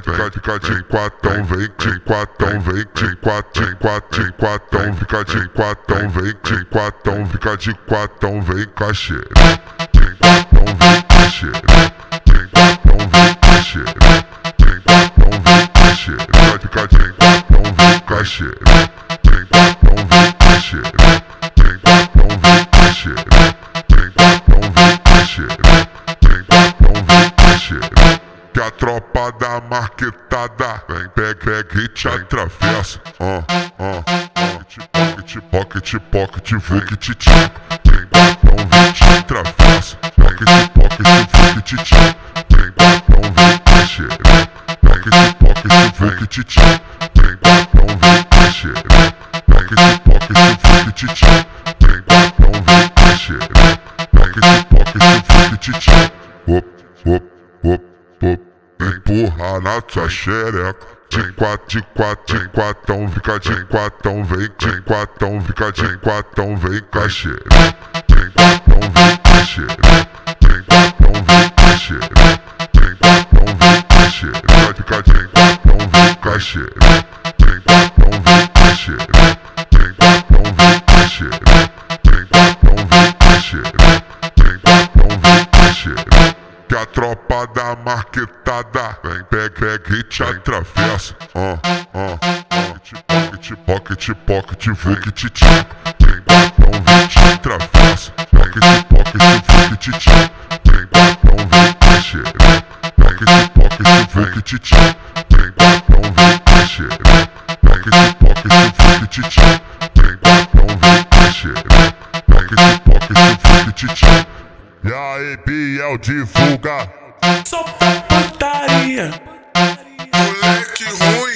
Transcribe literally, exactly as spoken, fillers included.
fica, fica de quatão, vem de quatão, vem de quatão, de quatão, de quatão, fica de quatão, vem de quatão, fica de quatão, vem cachê. De quatão, vem cachê. De quatão, vem cachê. De quatão, vem cachê. Fica, fica de quatão, vem cachê. De quatão, vem cachê. De quatão, vem cachê. De quatão, vem cachê. De quatão, vem cachê. Que a tropa da marquetada vem, pega, pega e te atravessa. Ah, ah, pocket, pocket, pocket, vou te tchac. Vem, quatão, vem te atravessa. Pocket, pocket, vou te tchac. Vem, quatão, vem cachê. Pocket, pocket, vou te tchac. Vem, quatão, vem cachê. Pocket, pocket, vou te tchac. Vem, quatão, vem cachê. Pocket, pocket, vou te tchac. Op, op, op, op. Empurra na tua xereca. De quatro, de quatro, de quatão, fica de quatão, vem de quatão, fica de quatão, vem cachê. De quatão, vem cachê. De quatão, vem cachê. De quatão, vem cachê. Fica de quatão, vem cachê. De quatão, vem cachê. De quatão, vem cachê. De quatão, vem cachê. De quatão, vem cachê. Que a tropa da marquetada vem, pega, pega e te atravessa. Ah, ah, pocket, pocket, pocket, vou que te tchac. Vem, quatão, vem te atravessa. Pocket, pocket, vou que te tchac. Vem, quatão, vem cachê. Pocket, pocket, vou que te tchac. Vem, quatão, vem cachê. Pocket, pocket, vou que te tchac. Vem, quatão, vem cachê. Pocket, pocket, vou que te tchac. E aí, Biel, divulga. Solta putaria. Moleque ruim.